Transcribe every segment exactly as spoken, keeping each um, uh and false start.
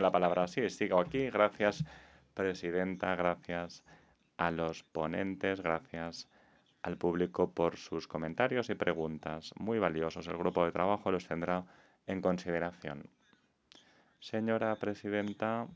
la palabra. Sí, sigo aquí. Gracias, presidenta. Gracias a los ponentes. Gracias al público por sus comentarios y preguntas. Muy valiosos. El grupo de trabajo los tendrá en consideración. Señora presidenta,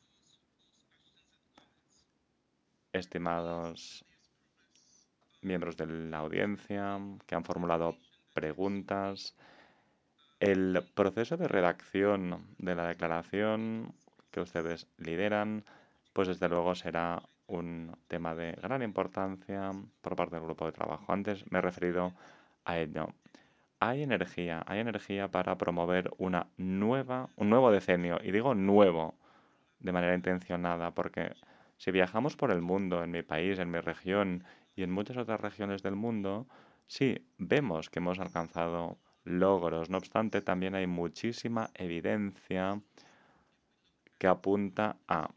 estimados miembros de la audiencia que han formulado preguntas, el proceso de redacción de la declaración que ustedes lideran, pues desde luego será un tema de gran importancia por parte del grupo de trabajo. Antes me he referido a ello. Hay energía, hay energía para promover una nueva, un nuevo decenio, y digo nuevo de manera intencionada, porque si viajamos por el mundo, en mi país, en mi región y en muchas otras regiones del mundo, sí, vemos que hemos alcanzado logros. No obstante, también hay muchísima evidencia que apunta a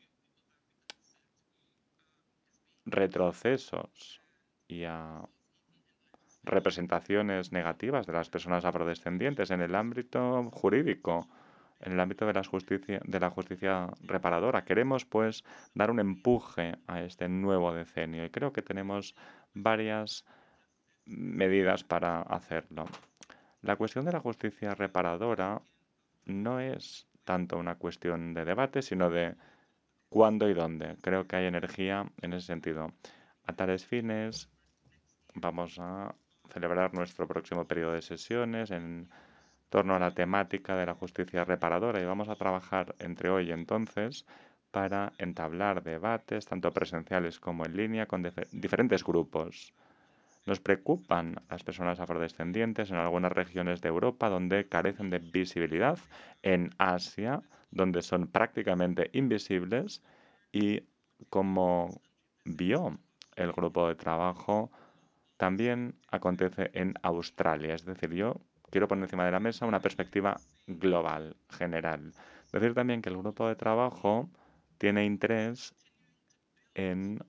retrocesos y a representaciones negativas de las personas afrodescendientes en el ámbito jurídico, en el ámbito de la justicia, de la justicia reparadora. Queremos, pues, dar un empuje a este nuevo decenio y creo que tenemos varias medidas para hacerlo. La cuestión de la justicia reparadora no es tanto una cuestión de debate, sino de cuándo y dónde. Creo que hay energía en ese sentido. A tales fines, vamos a celebrar nuestro próximo periodo de sesiones en torno a la temática de la justicia reparadora y vamos a trabajar entre hoy y entonces para entablar debates, tanto presenciales como en línea, con diferentes grupos. Nos preocupan las personas afrodescendientes en algunas regiones de Europa donde carecen de visibilidad, en Asia, donde son prácticamente invisibles, y como vio el grupo de trabajo, también acontece en Australia. Es decir, yo quiero poner encima de la mesa una perspectiva global, general. Decir también que el grupo de trabajo tiene interés en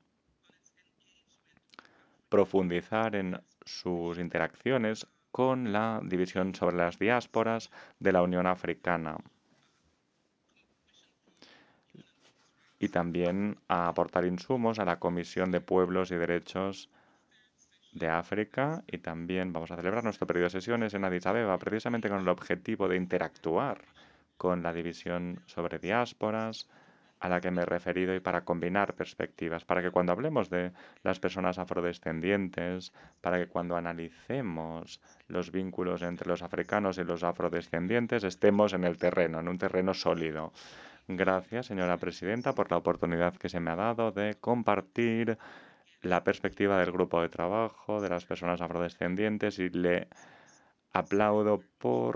profundizar en sus interacciones con la división sobre las diásporas de la Unión Africana y también a aportar insumos a la Comisión de Pueblos y Derechos de África, y también vamos a celebrar nuestro periodo de sesiones en Addis Abeba precisamente con el objetivo de interactuar con la división sobre diásporas a la que me he referido y para combinar perspectivas, para que cuando hablemos de las personas afrodescendientes, para que cuando analicemos los vínculos entre los africanos y los afrodescendientes estemos en el terreno, en un terreno sólido. Gracias, señora presidenta, por la oportunidad que se me ha dado de compartir la perspectiva del grupo de trabajo de las personas afrodescendientes y le aplaudo por